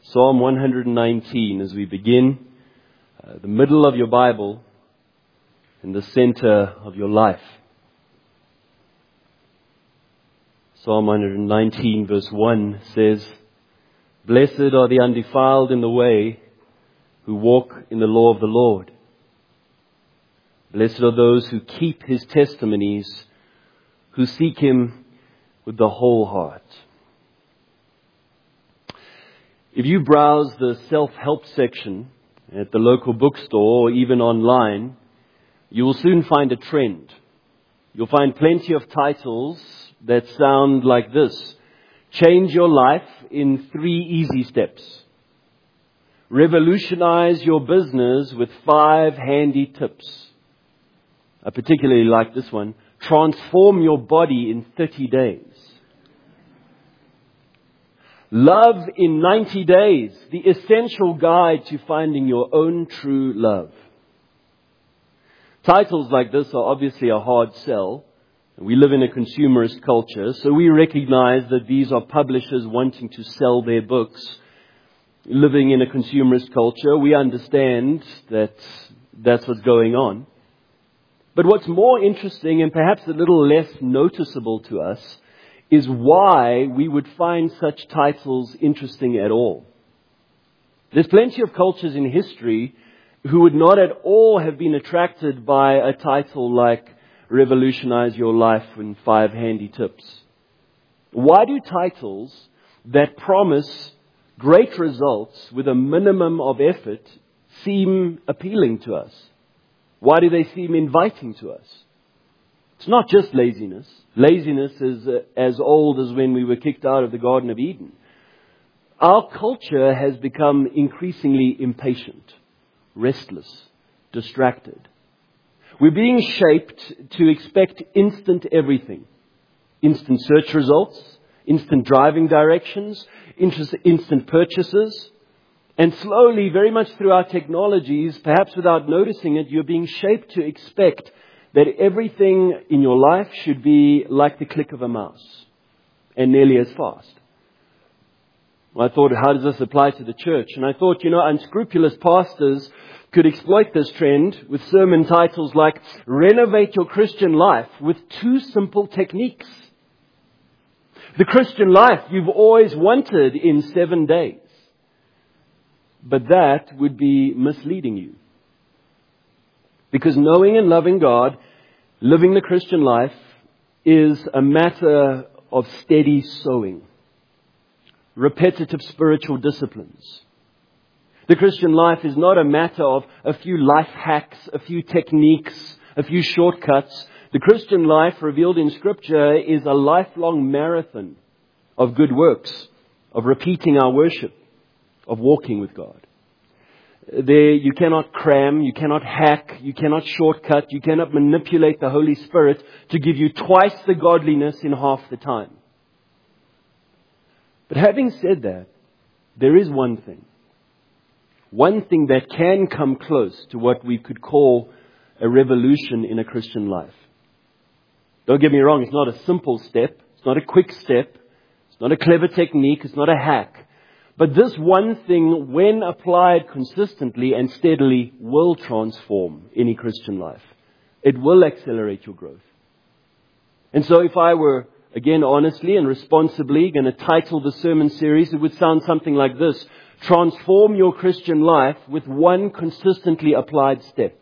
Psalm 119 as we begin, the middle of your Bible and the center of your life. Psalm 119 verse 1 says, "Blessed are the undefiled in the way who walk in the law of the Lord. Blessed are those who keep His testimonies, who seek Him with the whole heart." If you browse the self-help section at the local bookstore or even online, you will soon find a trend. You'll find plenty of titles that sound like this: Change your life in 3 easy steps. Revolutionize your business with 5 handy tips. I particularly like this one: Transform your body in 30 days. Love in 90 days, the essential guide to finding your own true love. Titles like this are obviously a hard sell. We live in a consumerist culture, so we recognize that these are publishers wanting to sell their books. Living in a consumerist culture, we understand that that's what's going on. But what's more interesting and perhaps a little less noticeable to us is why we would find such titles interesting at all. There's plenty of cultures in history who would not at all have been attracted by a title like Revolutionize Your Life in 5 Handy Tips. Why do titles that promise great results with a minimum of effort seem appealing to us? Why do they seem inviting to us? It's not just laziness. Laziness is as old as when we were kicked out of the Garden of Eden. Our culture has become increasingly impatient, restless, distracted. We're being shaped to expect instant everything. Instant search results, instant driving directions, instant purchases. And slowly, very much through our technologies, perhaps without noticing it, you're being shaped to expect that everything in your life should be like the click of a mouse and nearly as fast. Well, I thought, how does this apply to the church? And I thought, unscrupulous pastors could exploit this trend with sermon titles like Renovate Your Christian Life with 2 simple techniques. The Christian life you've always wanted in 7 days. But that would be misleading you. Because knowing and loving God, living the Christian life, is a matter of steady sowing, repetitive spiritual disciplines. The Christian life is not a matter of a few life hacks, a few techniques, a few shortcuts. The Christian life revealed in Scripture is a lifelong marathon of good works, of repeating our worship, of walking with God. There you cannot cram, you cannot hack, you cannot shortcut, you cannot manipulate the Holy Spirit to give you twice the godliness in half the time. But having said that, there is one thing that can come close to what we could call a revolution in a Christian life. Don't get me wrong, it's not a simple step, it's not a quick step, it's not a clever technique, it's not a hack. But this one thing, when applied consistently and steadily, will transform any Christian life. It will accelerate your growth. And so if I were, again, honestly and responsibly going to title the sermon series, it would sound something like this: Transform your Christian life with 1 consistently applied step.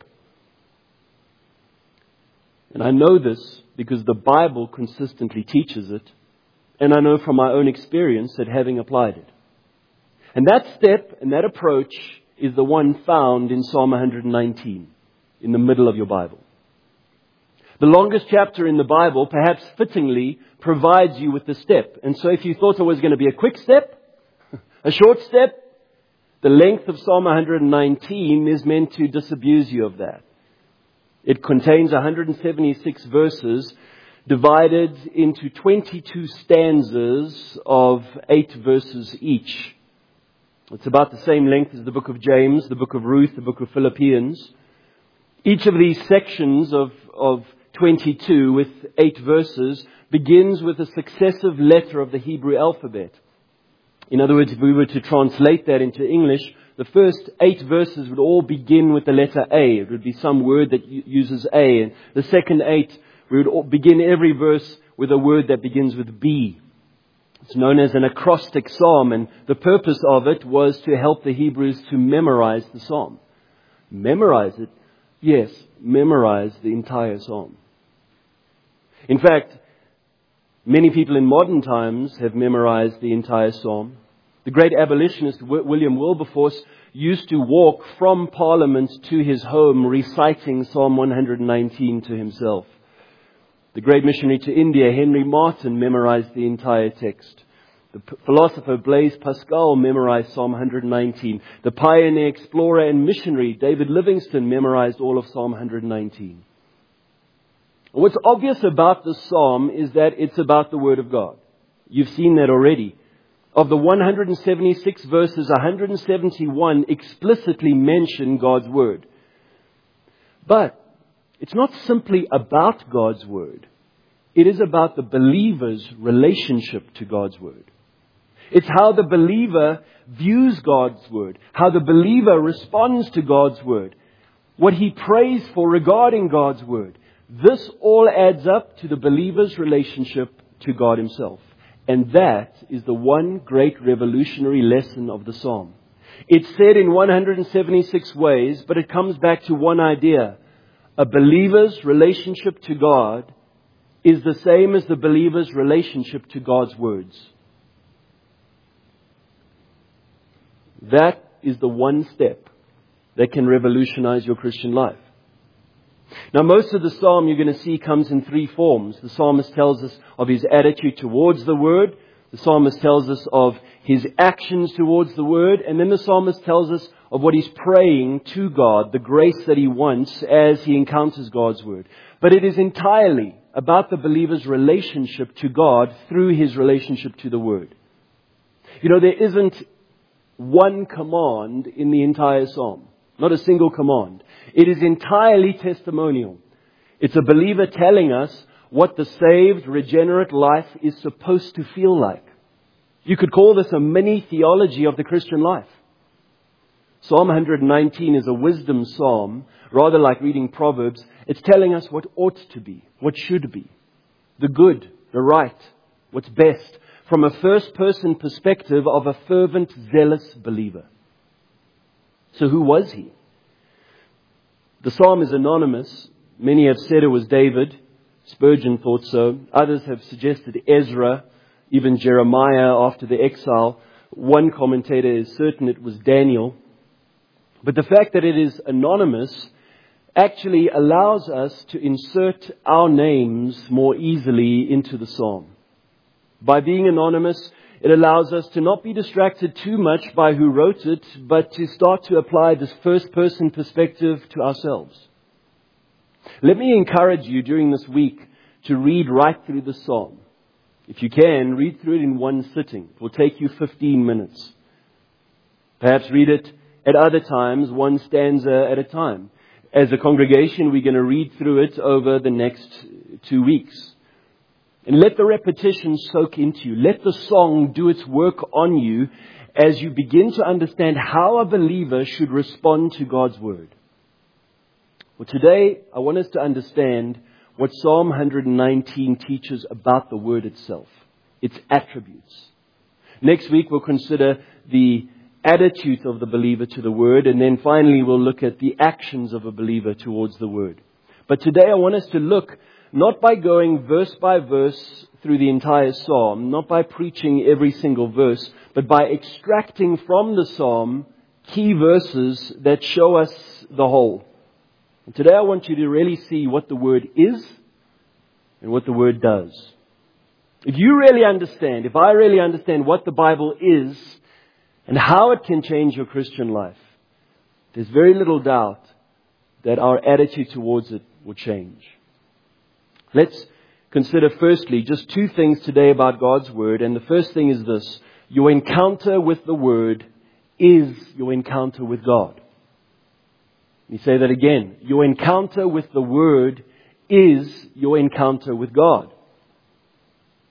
And I know this because the Bible consistently teaches it, and I know from my own experience that having applied it. And that step and that approach is the one found in Psalm 119, in the middle of your Bible. The longest chapter in the Bible, perhaps fittingly, provides you with the step. And so if you thought it was going to be a quick step, a short step, the length of Psalm 119 is meant to disabuse you of that. It contains 176 verses divided into 22 stanzas of 8 verses each. It's about the same length as the book of James, the book of Ruth, the book of Philippians. Each of these sections of 22 with 8 verses begins with a successive letter of the Hebrew alphabet. In other words, if we were to translate that into English, the first 8 verses would all begin with the letter A. It would be some word that uses A. And the second 8, we would begin every verse with a word that begins with B. It's known as an acrostic psalm, and the purpose of it was to help the Hebrews to memorize the psalm. Memorize it? Yes, memorize the entire psalm. In fact, many people in modern times have memorized the entire psalm. The great abolitionist William Wilberforce used to walk from Parliament to his home reciting Psalm 119 to himself. The great missionary to India, Henry Martyn, memorized the entire text. The philosopher Blaise Pascal memorized Psalm 119. The pioneer, explorer and missionary David Livingstone memorized all of Psalm 119. What's obvious about this psalm is that it's about the Word of God. You've seen that already. Of the 176 verses, 171 explicitly mention God's Word. But it's not simply about God's Word. It is about the believer's relationship to God's Word. It's how the believer views God's Word, how the believer responds to God's Word, what he prays for regarding God's Word. This all adds up to the believer's relationship to God Himself. And that is the one great revolutionary lesson of the Psalm. It's said in 176 ways, but it comes back to one idea. A believer's relationship to God is the same as the believer's relationship to God's words. That is the one step that can revolutionize your Christian life. Now, most of the psalm you're going to see comes in 3 forms. The psalmist tells us of his attitude towards the Word. The psalmist tells us of his actions towards the Word. And then the psalmist tells us of what he's praying to God, the grace that he wants as he encounters God's Word. But it is entirely about the believer's relationship to God through his relationship to the Word. You know, there isn't one command in the entire psalm. Not a single command. It is entirely testimonial. It's a believer telling us what the saved, regenerate life is supposed to feel like. You could call this a mini theology of the Christian life. Psalm 119 is a wisdom psalm, rather like reading Proverbs. It's telling us what ought to be, what should be, the good, the right, what's best, from a first-person perspective of a fervent, zealous believer. So who was he? The psalm is anonymous. Many have said it was David. Spurgeon thought so. Others have suggested Ezra, even Jeremiah after the exile. One commentator is certain it was Daniel. But the fact that it is anonymous actually allows us to insert our names more easily into the psalm. By being anonymous, it allows us to not be distracted too much by who wrote it, but to start to apply this first-person perspective to ourselves. Let me encourage you during this week to read right through the psalm. If you can, read through it in one sitting. It will take you 15 minutes. Perhaps read it at other times, one stanza at a time. As a congregation, we're going to read through it over the next 2 weeks. And let the repetition soak into you. Let the song do its work on you as you begin to understand how a believer should respond to God's Word. Well, today I want us to understand what Psalm 119 teaches about the Word itself, its attributes. Next week we'll consider the attitude of the believer to the Word, and then finally we'll look at the actions of a believer towards the Word. But today I want us to look not by going verse by verse through the entire psalm, not by preaching every single verse, but by extracting from the psalm key verses that show us the whole. And today I want you to really see what the Word is and what the Word does. If you really understand, if I really understand what the Bible is and how it can change your Christian life, there's very little doubt that our attitude towards it will change. Let's consider firstly just 2 things today about God's Word. And the first thing is this. Your encounter with the Word is your encounter with God. Let me say that again. Your encounter with the Word is your encounter with God.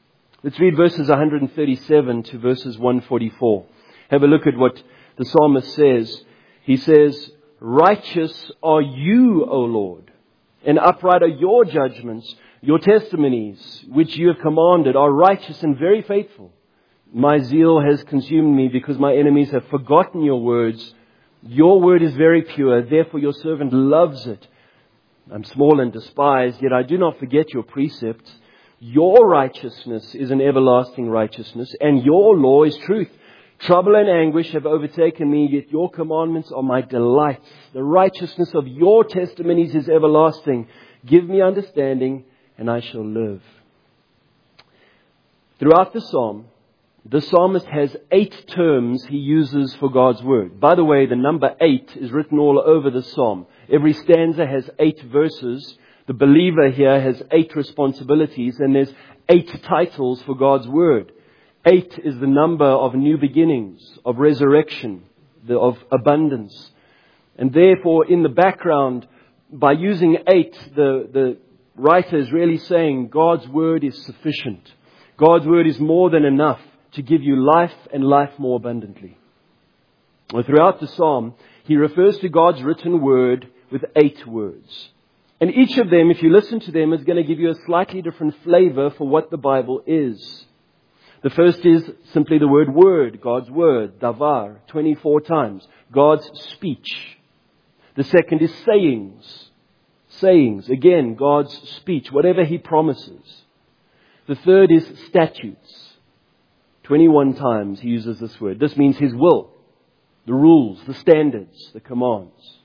Let's read verses 137 to verses 144. Have a look at what the psalmist says. He says, "Righteous are you, O Lord, and upright are your judgments. Your testimonies, which you have commanded, are righteous and very faithful. My zeal has consumed me because my enemies have forgotten your words. Your word is very pure, therefore your servant loves it. I'm small and despised, yet I do not forget your precepts. Your righteousness is an everlasting righteousness, and your law is truth. Trouble and anguish have overtaken me, yet your commandments are my delights. The righteousness of your testimonies is everlasting. Give me understanding, and I shall live." Throughout the psalm, the psalmist has 8 terms he uses for God's word. By the way, the number 8 is written all over the psalm. Every stanza has 8 verses. The believer here has 8 responsibilities, and there's 8 titles for God's word. 8 is the number of new beginnings, of resurrection, of abundance. And therefore, in the background, by using 8, the writer is really saying God's word is sufficient. God's word is more than enough to give you life and life more abundantly. Well, throughout the psalm, he refers to God's written word with 8 words. And each of them, if you listen to them, is going to give you a slightly different flavor for what the Bible is. The first is simply the word, God's word, davar, 24 times, God's speech. The second is sayings, again, God's speech, whatever He promises. The third is statutes. 21 times He uses this word. This means His will, the rules, the standards, the commands.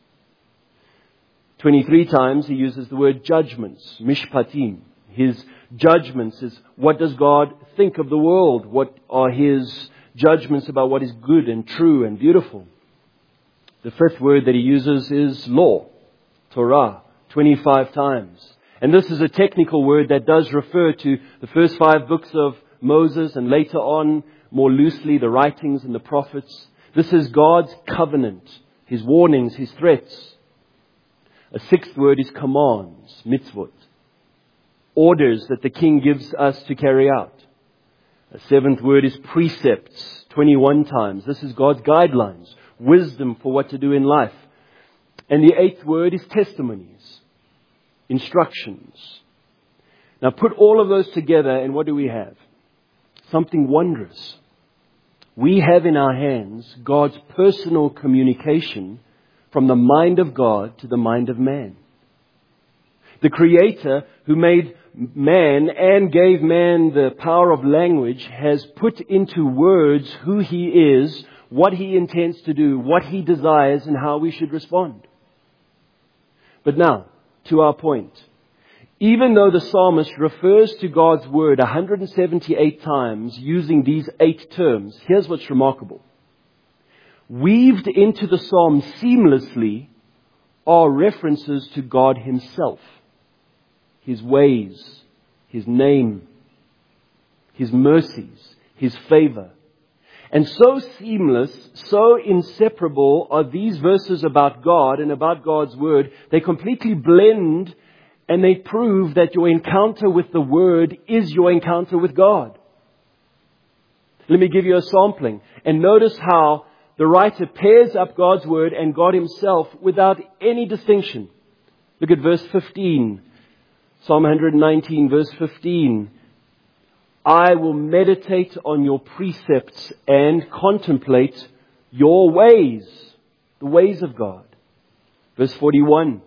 23 times He uses the word judgments, mishpatim. His judgments is, what does God think of the world? What are His judgments about what is good and true and beautiful? The fifth word that He uses is law, Torah, 25 times. And this is a technical word that does refer to the first 5 books of Moses and later on, more loosely, the writings and the prophets. This is God's covenant, His warnings, His threats. A 6th word is commands, mitzvot. Orders that the king gives us to carry out. A 7th word is precepts, 21 times. This is God's guidelines, wisdom for what to do in life. And the 8th word is testimonies, instructions. Now put all of those together and what do we have? Something wondrous. We have in our hands God's personal communication from the mind of God to the mind of man. The Creator who made man and gave man the power of language has put into words who He is, what He intends to do, what He desires, and how we should respond. But now, to our point. Even though the psalmist refers to God's word 178 times using these 8 terms, here's what's remarkable. Weaved into the psalm seamlessly are references to God Himself, His ways, His name, His mercies, His favor. And so seamless, so inseparable are these verses about God and about God's word, they completely blend and they prove that your encounter with the Word is your encounter with God. Let me give you a sampling. And notice how the writer pairs up God's Word and God Himself without any distinction. Look at verse 15. Psalm 119, verse 15. I will meditate on your precepts and contemplate your ways, the ways of God. Verse 41.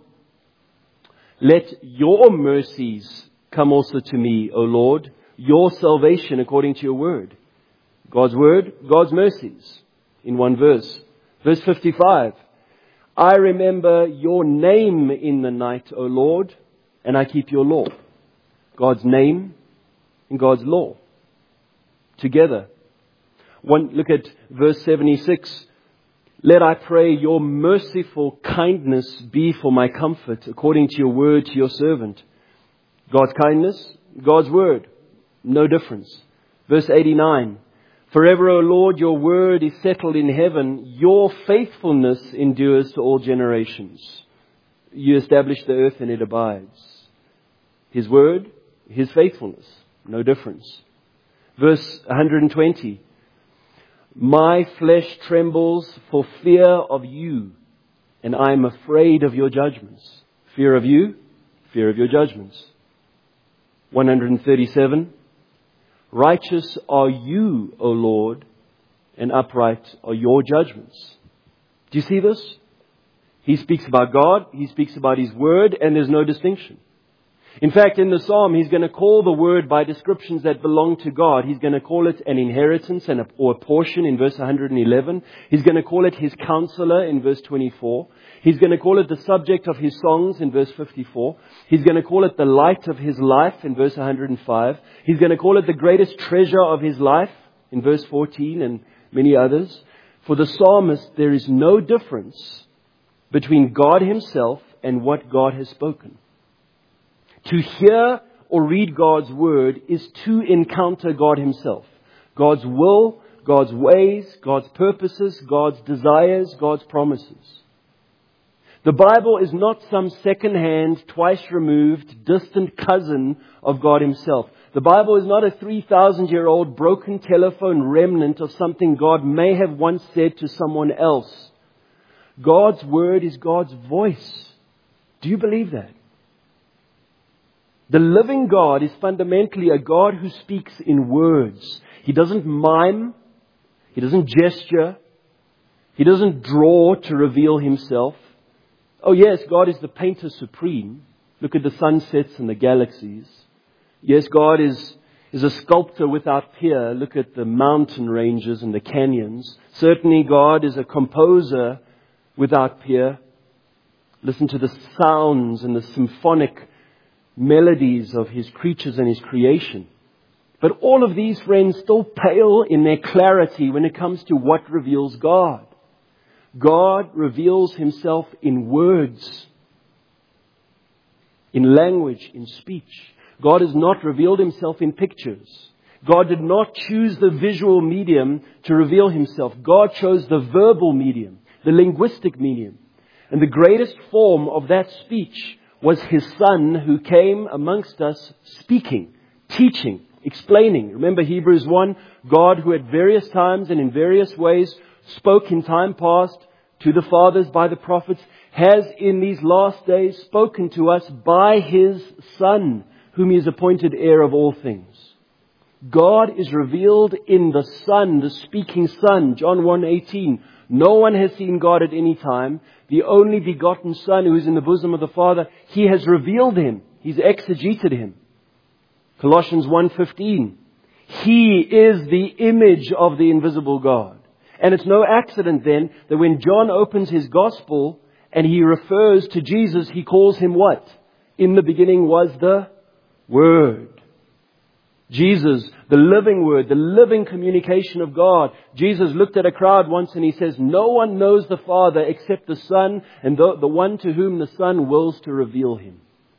Let your mercies come also to me, O Lord, your salvation according to your word. God's word, God's mercies, in one verse. Verse 55. I remember your name in the night, O Lord, and I keep your law. God's name and God's law together. Look at verse 76. Let, I pray, your merciful kindness be for my comfort, according to your word to your servant. God's kindness, God's word, no difference. Verse 89. Forever, O Lord, your word is settled in heaven. Your faithfulness endures to all generations. You establish the earth and it abides. His word, His faithfulness, no difference. Verse 120. My flesh trembles for fear of you, and I am afraid of your judgments. Fear of you, fear of your judgments. 137. Righteous are you, O Lord, and upright are your judgments. Do you see this? He speaks about God, he speaks about His Word, and there's no distinction. In fact, in the Psalm, he's going to call the Word by descriptions that belong to God. He's going to call it an inheritance or a portion in verse 111. He's going to call it His counselor in verse 24. He's going to call it the subject of His songs in verse 54. He's going to call it the light of His life in verse 105. He's going to call it the greatest treasure of His life in verse 14 and many others. For the psalmist, there is no difference between God Himself and what God has spoken. To hear or read God's Word is to encounter God Himself. God's will, God's ways, God's purposes, God's desires, God's promises. The Bible is not some second-hand, twice-removed, distant cousin of God Himself. The Bible is not a 3,000-year-old broken telephone remnant of something God may have once said to someone else. God's Word is God's voice. Do you believe that? The living God is fundamentally a God who speaks in words. He doesn't mime. He doesn't gesture. He doesn't draw to reveal Himself. Oh yes, God is the painter supreme. Look at the sunsets and the galaxies. Yes, God is a sculptor without peer. Look at the mountain ranges and the canyons. Certainly God is a composer without peer. Listen to the sounds and the symphonic melodies of His creatures and His creation. But all of these, friends, still pale in their clarity when it comes to what reveals God. God reveals Himself in words, in language, in speech. God has not revealed Himself in pictures. God did not choose the visual medium to reveal Himself. God chose the verbal medium, the linguistic medium. And the greatest form of that speech was His Son, who came amongst us speaking, teaching, explaining. Remember Hebrews 1, God who at various times and in various ways spoke in time past to the fathers by the prophets, has in these last days spoken to us by His Son, whom He has appointed heir of all things. God is revealed in the Son, the speaking Son. John 1:18. No one has seen God at any time. The only begotten Son who is in the bosom of the Father, He has revealed Him. He's exegeted Him. Colossians 1:15. He is the image of the invisible God. And it's no accident then that when John opens his gospel and he refers to Jesus, he calls Him what? In the beginning was the Word. Jesus, the living Word, the living communication of God. Jesus looked at a crowd once and He says, no one knows the Father except the Son and the one to whom the Son wills to reveal Him.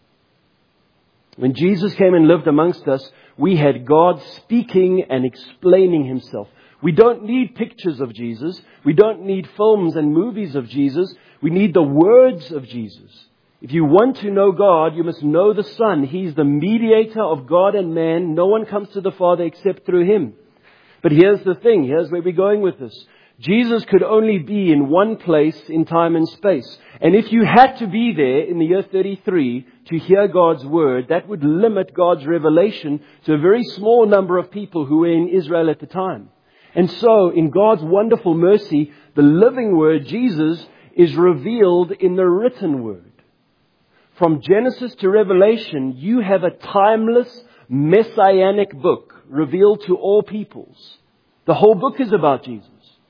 When Jesus came and lived amongst us, we had God speaking and explaining Himself. We don't need pictures of Jesus. We don't need films and movies of Jesus. We need the words of Jesus. If you want to know God, you must know the Son. He's the mediator of God and man. No one comes to the Father except through Him. But here's the thing. Here's where we're going with this. Jesus could only be in one place in time and space. And if you had to be there in the year 33 to hear God's Word, that would limit God's revelation to a very small number of people who were in Israel at the time. And so, in God's wonderful mercy, the living Word, Jesus, is revealed in the written Word. From Genesis to Revelation, you have a timeless, messianic book revealed to all peoples. The whole book is about Jesus.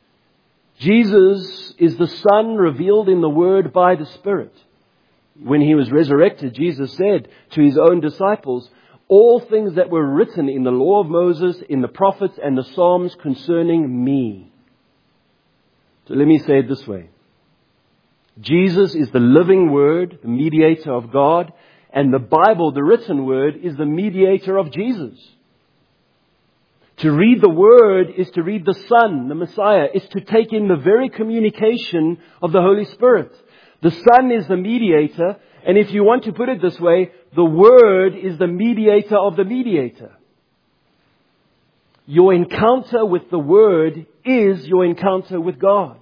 Jesus is the Son revealed in the Word by the Spirit. When He was resurrected, Jesus said to His own disciples, all things that were written in the law of Moses, in the prophets and the Psalms concerning me. So let me say it this way. Jesus is the living Word, the mediator of God, and the Bible, the written Word, is the mediator of Jesus. To read the Word is to read the Son, the Messiah. It's to take in the very communication of the Holy Spirit. The Son is the mediator, and if you want to put it this way, the Word is the mediator of the mediator. Your encounter with the Word is your encounter with God.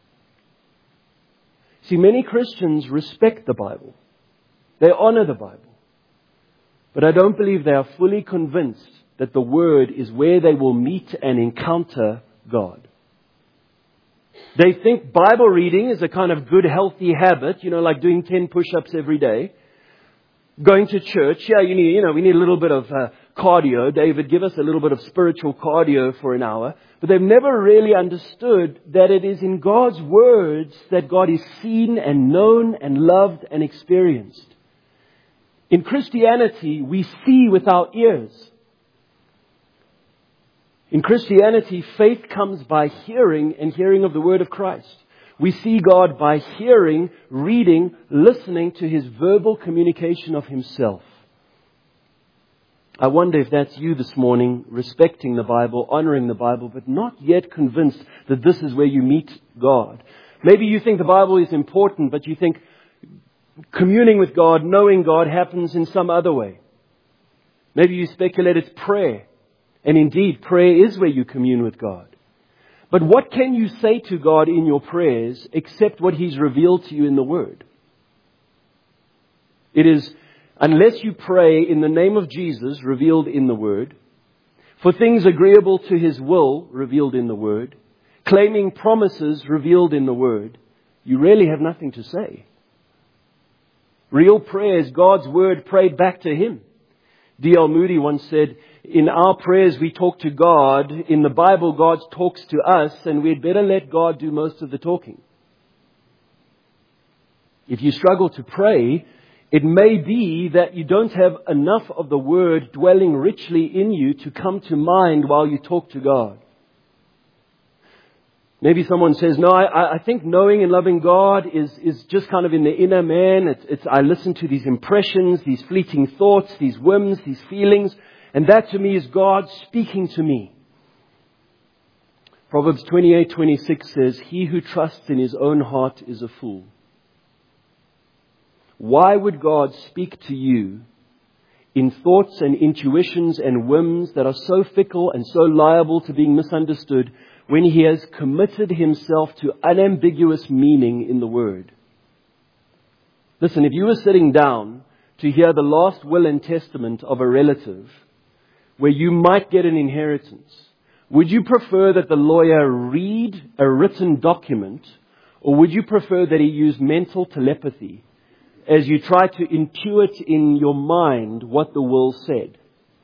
See, many Christians respect the Bible. They honor the Bible. But I don't believe they are fully convinced that the Word is where they will meet and encounter God. They think Bible reading is a kind of good, healthy habit, like doing 10 push-ups every day. Going to church, we need a little bit of cardio. David, give us a little bit of spiritual cardio for an hour. But they've never really understood that it is in God's words that God is seen and known and loved and experienced. In Christianity, we see with our ears. In Christianity, faith comes by hearing and hearing of the Word of Christ. We see God by hearing, reading, listening to His verbal communication of Himself. I wonder if that's you this morning, respecting the Bible, honoring the Bible, but not yet convinced that this is where you meet God. Maybe you think the Bible is important, but you think communing with God, knowing God happens in some other way. Maybe you speculate it's prayer. And indeed, prayer is where you commune with God. But what can you say to God in your prayers except what He's revealed to you in the Word? It is, unless you pray in the name of Jesus revealed in the Word, for things agreeable to His will revealed in the Word, claiming promises revealed in the Word, you really have nothing to say. Real prayer is God's Word prayed back to Him. D.L. Moody once said, in our prayers we talk to God. In the Bible, God talks to us, and we'd better let God do most of the talking. If you struggle to pray, it may be that you don't have enough of the Word dwelling richly in you to come to mind while you talk to God. Maybe someone says, no, I think knowing and loving God is just kind of in the inner man. I listen to these impressions, these fleeting thoughts, these whims, these feelings, and that to me is God speaking to me. Proverbs 28:26 says, he who trusts in his own heart is a fool. Why would God speak to you in thoughts and intuitions and whims that are so fickle and so liable to being misunderstood when He has committed Himself to unambiguous meaning in the Word? Listen, if you were sitting down to hear the last will and testament of a relative where you might get an inheritance, would you prefer that the lawyer read a written document, or would you prefer that he use mental telepathy as you try to intuit in your mind what the will said?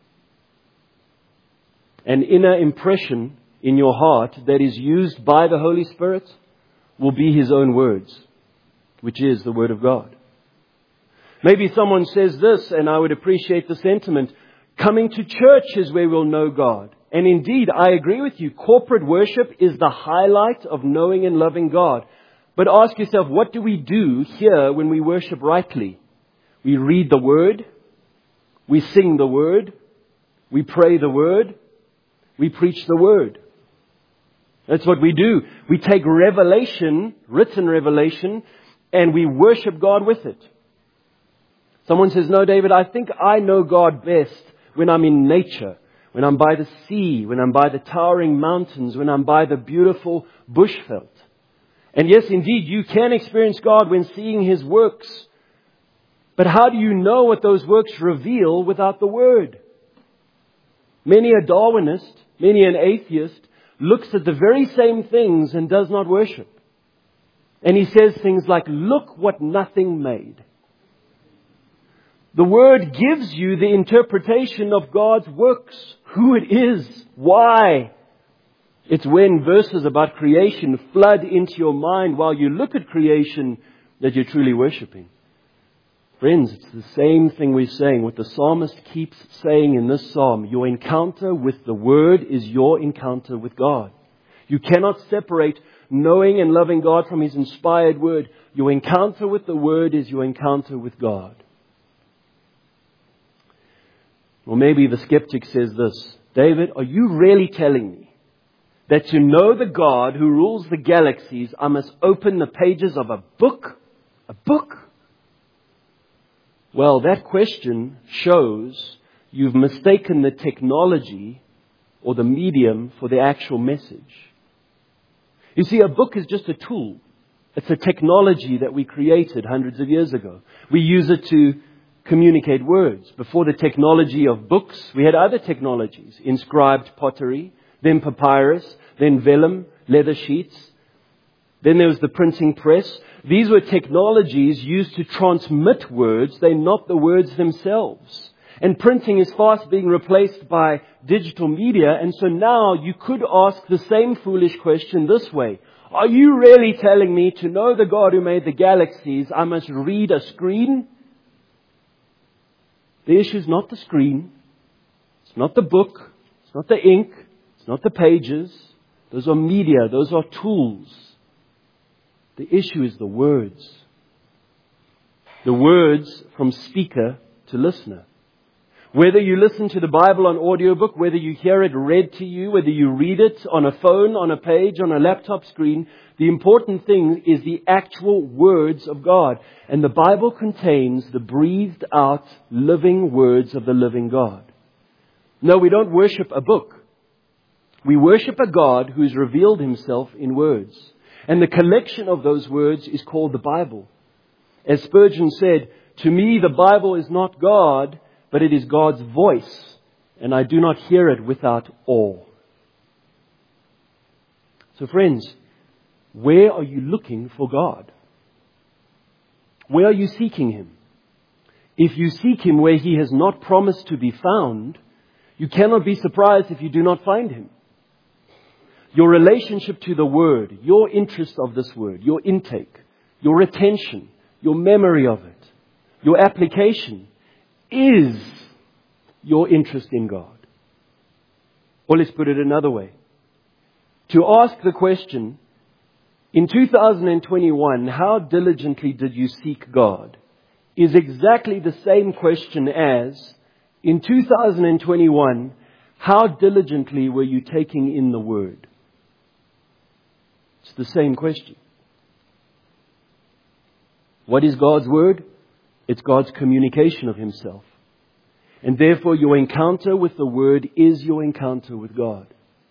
An inner impression in your heart that is used by the Holy Spirit will be His own words, which is the Word of God. Maybe someone says this, and I would appreciate the sentiment, coming to church is where we'll know God. And indeed, I agree with you. Corporate worship is the highlight of knowing and loving God. But ask yourself, what do we do here when we worship rightly? We read the Word. We sing the Word. We pray the Word. We preach the Word. That's what we do. We take revelation, written revelation, and we worship God with it. Someone says, no, David, I think I know God best when I'm in nature, when I'm by the sea, when I'm by the towering mountains, when I'm by the beautiful bushveld. And yes, indeed, you can experience God when seeing His works. But how do you know what those works reveal without the Word? Many a Darwinist, many an atheist, looks at the very same things and does not worship. And he says things like, look what nothing made. The Word gives you the interpretation of God's works, who it is, why. It's when verses about creation flood into your mind while you look at creation that you're truly worshiping. Friends, it's the same thing we're saying. What the psalmist keeps saying in this psalm, your encounter with the Word is your encounter with God. You cannot separate knowing and loving God from His inspired Word. Your encounter with the Word is your encounter with God. Or maybe the skeptic says this, David, are you really telling me that to know the God who rules the galaxies, I must open the pages of a book? A book? Well, that question shows you've mistaken the technology or the medium for the actual message. You see, a book is just a tool. It's a technology that we created hundreds of years ago. We use it to communicate words. Before the technology of books, we had other technologies. Inscribed pottery, then papyrus, then vellum, leather sheets. Then there was the printing press. These were technologies used to transmit words. They're not the words themselves. And printing is fast being replaced by digital media. And so now you could ask the same foolish question this way. Are you really telling me to know the God who made the galaxies, I must read a screen? The issue is not the screen. It's not the book. It's not the ink. It's not the pages. Those are media. Those are tools. The issue is the words. The words from speaker to listener. Whether you listen to the Bible on audiobook, whether you hear it read to you, whether you read it on a phone, on a page, on a laptop screen, the important thing is the actual words of God. And the Bible contains the breathed out, living words of the living God. No, we don't worship a book. We worship a God who's revealed himself in words. And the collection of those words is called the Bible. As Spurgeon said, to me the Bible is not God, but it is God's voice, and I do not hear it without awe. So friends, where are you looking for God? Where are you seeking Him? If you seek Him where He has not promised to be found, you cannot be surprised if you do not find Him. Your relationship to the Word, your interest of this Word, your intake, your retention, your memory of it, your application is your interest in God. Or let's put it another way. To ask the question, in 2021, how diligently did you seek God? Is exactly the same question as, in 2021, how diligently were you taking in the Word? It's the same question. What is God's Word? It's God's communication of Himself. And therefore your encounter with the Word is your encounter with God.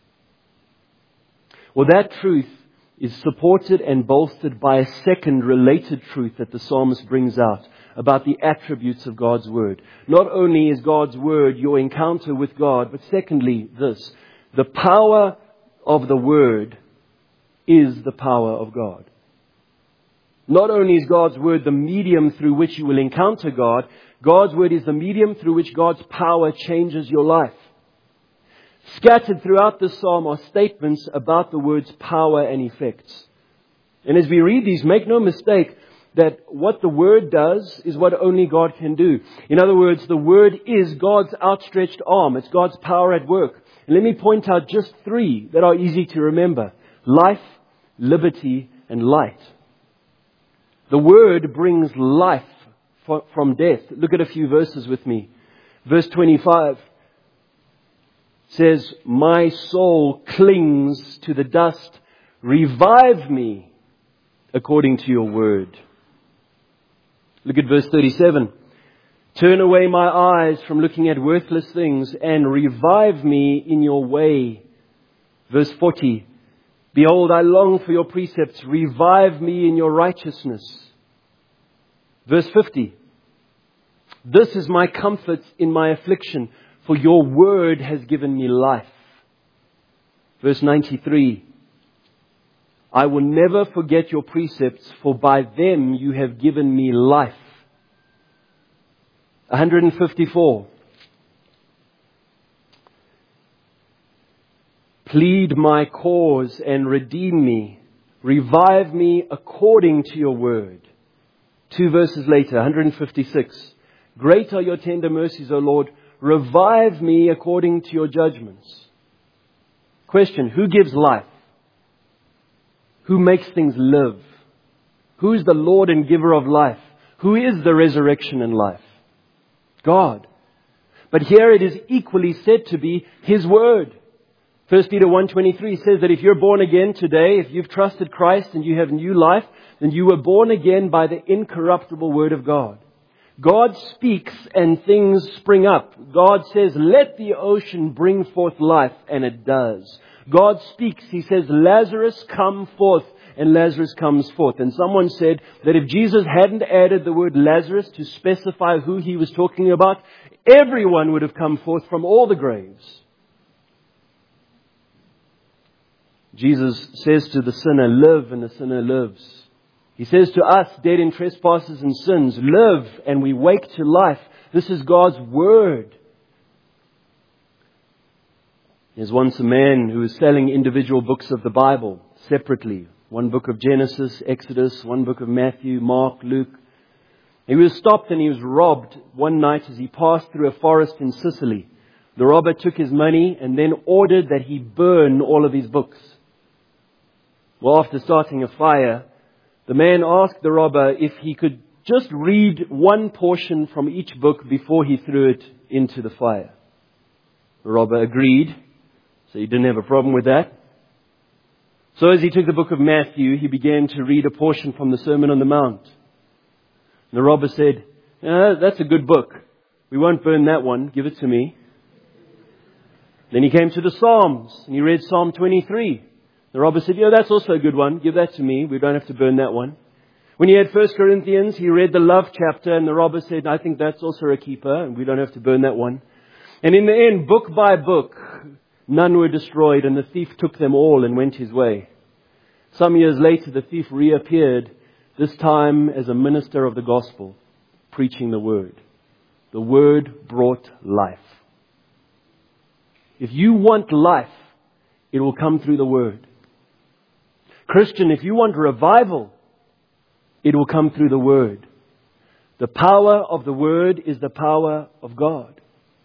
Well, that truth is supported and bolstered by a second related truth that the psalmist brings out about the attributes of God's Word. Not only is God's Word your encounter with God, but secondly this, the power of the Word is the power of God. Not only is God's Word the medium through which you will encounter God, God's Word is the medium through which God's power changes your life. Scattered throughout this psalm are statements about the Word's power and effects. And as we read these, make no mistake that what the Word does is what only God can do. In other words, the Word is God's outstretched arm. It's God's power at work. And let me point out just three that are easy to remember. Life, liberty, and light. The Word brings life from death. Look at a few verses with me. Verse 25 says, my soul clings to the dust. Revive me according to your word. Look at verse 37. Turn away my eyes from looking at worthless things and revive me in your way. Verse 40. Behold, I long for your precepts. Revive me in your righteousness. Verse 50. This is my comfort in my affliction, for your word has given me life. Verse 93. I will never forget your precepts, for by them you have given me life. 154. Plead my cause and redeem me. Revive me according to your word. 2 verses later, 156. Great are your tender mercies, O Lord. Revive me according to your judgments. Question, who gives life? Who makes things live? Who is the Lord and giver of life? Who is the resurrection and life? God. But here it is equally said to be His Word. 1 Peter 1:23 says that if you're born again today, if you've trusted Christ and you have new life, then you were born again by the incorruptible Word of God. God speaks and things spring up. God says, let the ocean bring forth life, and it does. God speaks. He says, Lazarus, come forth, and Lazarus comes forth. And someone said that if Jesus hadn't added the word Lazarus to specify who he was talking about, everyone would have come forth from all the graves. Jesus says to the sinner, live, and the sinner lives. He says to us, dead in trespasses and sins, live, and we wake to life. This is God's word. There's once a man who was selling individual books of the Bible separately. One book of Genesis, Exodus, one book of Matthew, Mark, Luke. He was stopped and he was robbed one night as he passed through a forest in Sicily. The robber took his money and then ordered that he burn all of his books. Well, after starting a fire, the man asked the robber if he could just read one portion from each book before he threw it into the fire. The robber agreed, so he didn't have a problem with that. So as he took the book of Matthew, he began to read a portion from the Sermon on the Mount. And the robber said, that's a good book. We won't burn that one. Give it to me. Then he came to the Psalms and he read Psalm 23. The robber said, that's also a good one. Give that to me. We don't have to burn that one. When he had 1 Corinthians, he read the love chapter and the robber said, I think that's also a keeper and we don't have to burn that one. And in the end, book by book, none were destroyed and the thief took them all and went his way. Some years later, the thief reappeared, this time as a minister of the gospel, preaching the word. The word brought life. If you want life, it will come through the word. Christian, if you want revival, it will come through the word. The power of the word is the power of God.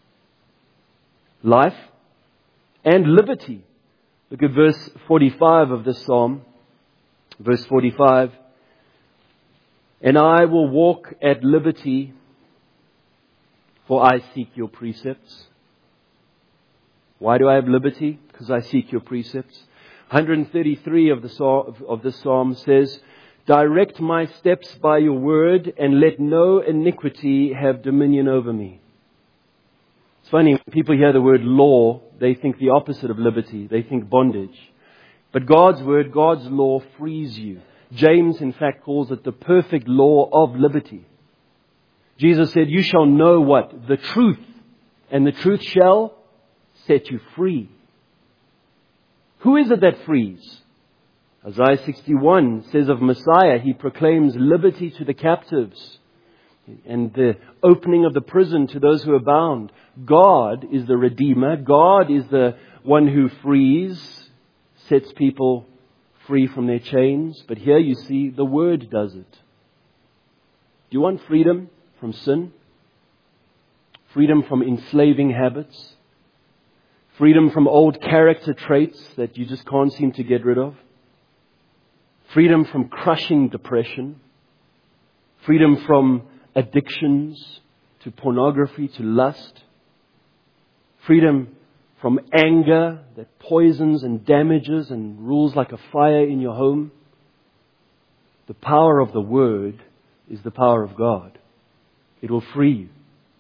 Life and liberty. Look at verse 45 of this psalm. Verse 45. And I will walk at liberty, for I seek your precepts. Why do I have liberty? Because I seek your precepts. 133 of this psalm says, direct my steps by your word, and let no iniquity have dominion over me. It's funny, when people hear the word law, they think the opposite of liberty. They think bondage. But God's word, God's law frees you. James, in fact, calls it the perfect law of liberty. Jesus said, you shall know what? The truth. And the truth shall set you free. Who is it that frees? Isaiah 61 says of Messiah, he proclaims liberty to the captives and the opening of the prison to those who are bound. God is the Redeemer. God is the one who frees, sets people free from their chains. But here you see the Word does it. Do you want freedom from sin? Freedom from enslaving habits? Freedom from old character traits that you just can't seem to get rid of? Freedom from crushing depression? Freedom from addictions to pornography, to lust? Freedom from anger that poisons and damages and rules like a fire in your home? The power of the Word is the power of God. It will free you.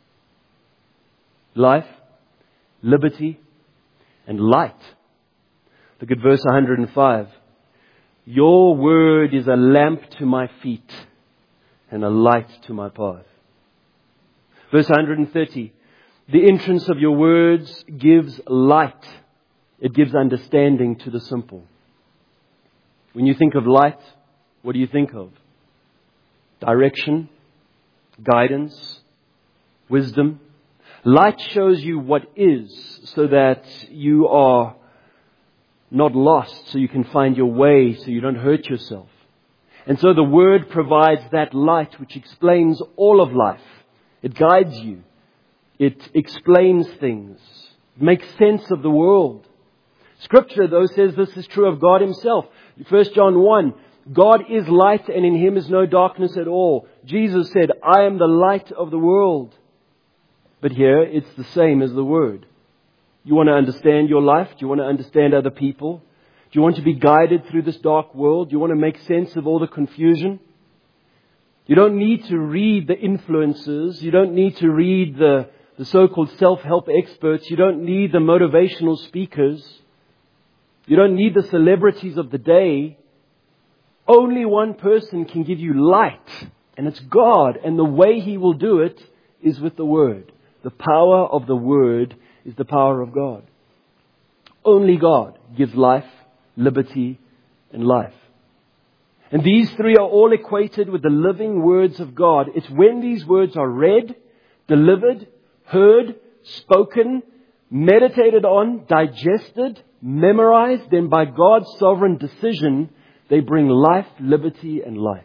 Life, liberty, and light. Look at verse 105. Your word is a lamp to my feet and a light to my path. Verse 130. The entrance of your words gives light. It gives understanding to the simple. When you think of light, what do you think of? Direction, guidance, wisdom. Light shows you what is, so that you are not lost, so you can find your way, so you don't hurt yourself. And so the Word provides that light which explains all of life. It guides you. It explains things. It makes sense of the world. Scripture, though, says this is true of God Himself. 1 John 1, God is light and in Him is no darkness at all. Jesus said, I am the light of the world. But here, it's the same as the Word. You want to understand your life? Do you want to understand other people? Do you want to be guided through this dark world? Do you want to make sense of all the confusion? You don't need to read the influencers. You don't need to read the so-called self-help experts. You don't need the motivational speakers. You don't need the celebrities of the day. Only one person can give you light, and it's God. And the way He will do it is with the Word. The power of the Word is the power of God. Only God gives life, liberty, and life. And these three are all equated with the living words of God. It's when these words are read, delivered, heard, spoken, meditated on, digested, memorized, then by God's sovereign decision, they bring life, liberty, and light.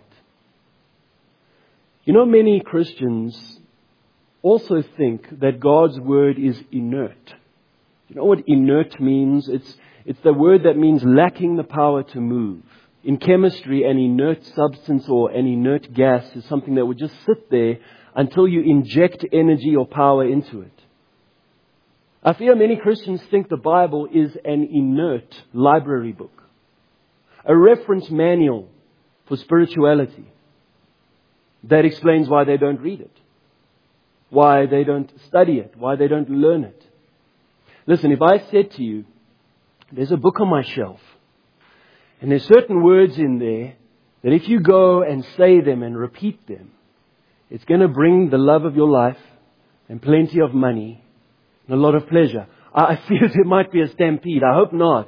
You know, many Christians also think that God's Word is inert. You know what inert means? It's the word that means lacking the power to move. In chemistry, an inert substance or an inert gas is something that would just sit there until you inject energy or power into it. I fear many Christians think the Bible is an inert library book, a reference manual for spirituality that explains why they don't read it, why they don't study it, why they don't learn it. Listen, if I said to you, there's a book on my shelf, and there's certain words in there that if you go and say them and repeat them, it's going to bring the love of your life and plenty of money and a lot of pleasure. I fear there might be a stampede. I hope not.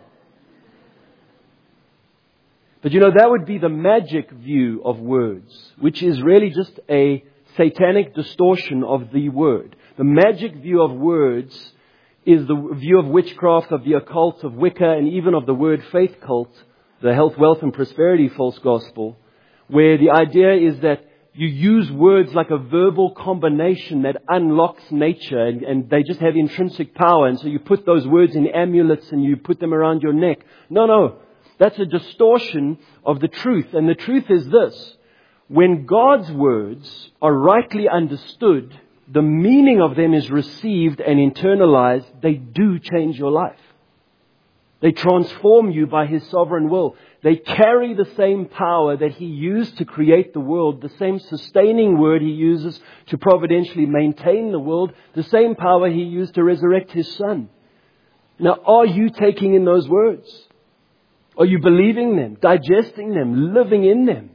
But you know, that would be the magic view of words, which is really just a satanic distortion of the word. The magic view of words is the view of witchcraft, of the occult, of Wicca, and even of the word faith cult, the health, wealth, and prosperity false gospel, where the idea is that you use words like a verbal combination that unlocks nature, and they just have intrinsic power, and so you put those words in amulets and you put them around your neck. No. That's a distortion of the truth. And the truth is this: when God's words are rightly understood, the meaning of them is received and internalized, they do change your life. They transform you by His sovereign will. They carry the same power that He used to create the world, the same sustaining word He uses to providentially maintain the world, the same power He used to resurrect His Son. Now, are you taking in those words? Are you believing them, digesting them, living in them?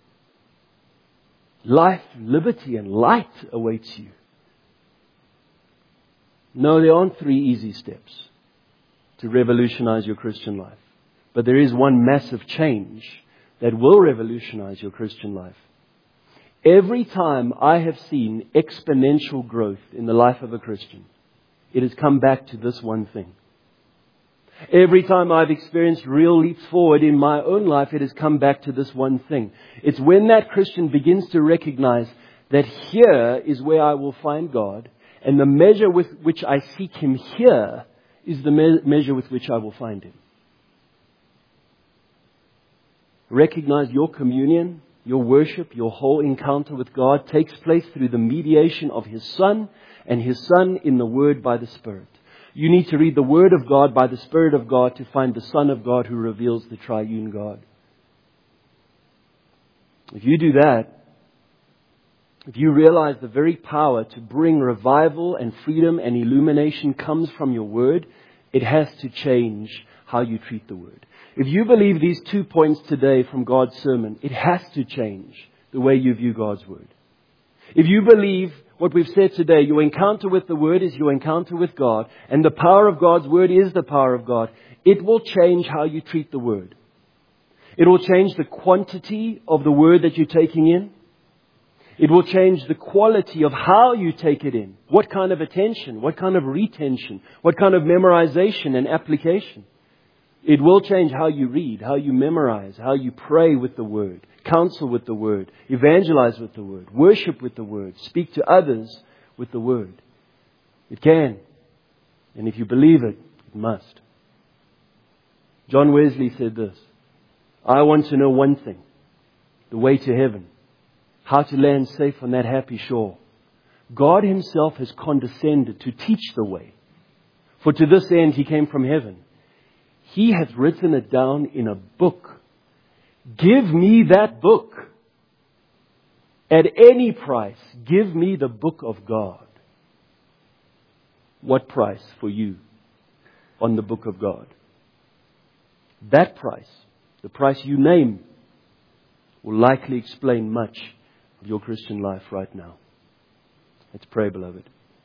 Life, liberty, and light awaits you. No, there aren't 3 easy steps to revolutionize your Christian life. But there is one massive change that will revolutionize your Christian life. Every time I have seen exponential growth in the life of a Christian, it has come back to this one thing. Every time I've experienced real leaps forward in my own life, it has come back to this one thing. It's when that Christian begins to recognize that here is where I will find God, and the measure with which I seek Him here is the measure with which I will find Him. Recognize your communion, your worship, your whole encounter with God takes place through the mediation of His Son, and His Son in the Word by the Spirit. You need to read the Word of God by the Spirit of God to find the Son of God who reveals the triune God. If you do that, if you realize the very power to bring revival and freedom and illumination comes from your Word, it has to change how you treat the Word. If you believe these 2 points today from God's sermon, it has to change the way you view God's Word. If you believe what we've said today, your encounter with the Word is your encounter with God, and the power of God's Word is the power of God, it will change how you treat the Word. It will change the quantity of the Word that you're taking in. It will change the quality of how you take it in. What kind of attention, what kind of retention, what kind of memorization and application. It will change how you read, how you memorize, how you pray with the Word, counsel with the Word, evangelize with the Word, worship with the Word, speak to others with the Word. It can. And if you believe it, it must. John Wesley said this: I want to know one thing, the way to heaven, how to land safe on that happy shore. God Himself has condescended to teach the way. For to this end He came from heaven. He hath written it down in a book. Give me that book. At any price, give me the book of God. What price for you on the book of God? That price, the price you name, will likely explain much of your Christian life right now. Let's pray, beloved.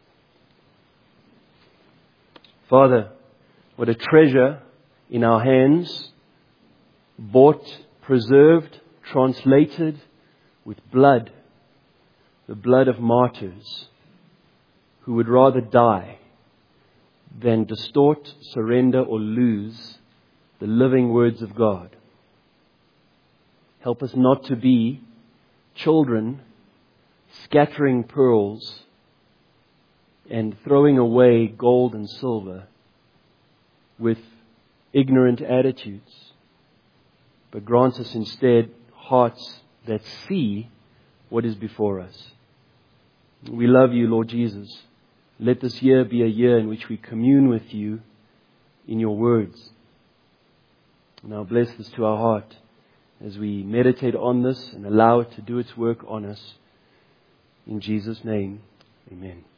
Father, what a treasure in our hands, bought, preserved, translated with blood, the blood of martyrs who would rather die than distort, surrender, or lose the living words of God. Help us not to be children scattering pearls and throwing away gold and silver with ignorant attitudes, but grant us instead hearts that see what is before us. We love you, Lord Jesus. Let this year be a year in which we commune with you in your words. Now bless this to our heart as we meditate on this and allow it to do its work on us. In Jesus' name, amen.